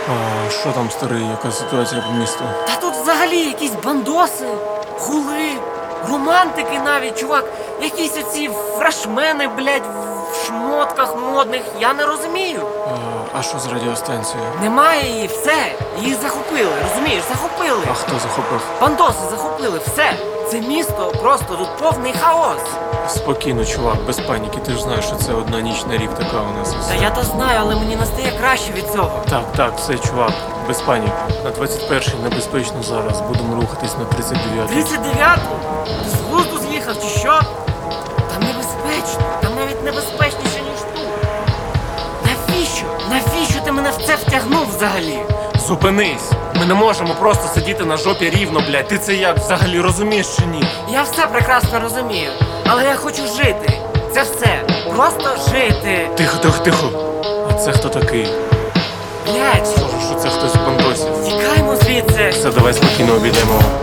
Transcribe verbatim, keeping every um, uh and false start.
А що там, старий, яка ситуація по місту? Та тут взагалі якісь бандоси, хули, романтики навіть, чувак, якісь оці фрешмени, блядь, в шмотках модних, я не розумію. А, а що з радіостанцією? Немає її, все, її захопили, розумієш, захопили. А хто захопив? Бандоси захопили, все. Це місто просто тут повний хаос. Спокійно, чувак, без паніки. Ти ж знаєш, що це одна ніч на рік така у нас. і Та все. я то знаю, але мені не стає краще від цього. Так, так, все, чувак, без паніки. На двадцять перший небезпечно зараз. Будемо рухатись на тридцять дев'ятий. тридцять дев'яту? Ти з глузду з'їхав чи що? Там небезпечно, там навіть небезпечніше, ніж тут. Навіщо? Навіщо ти мене в це втягнув взагалі? Зупинись! Ми не можемо просто сидіти на жопі рівно, блядь. Ти це як взагалі розумієш чи ні? Я все прекрасно розумію, але я хочу жити. Це все. Просто жити. Тихо, тихо, тихо. А це хто такий? Блять, Схоже, що це хтось з бандосів. тікаймо звідси. Все, давай спокійно обійдемо.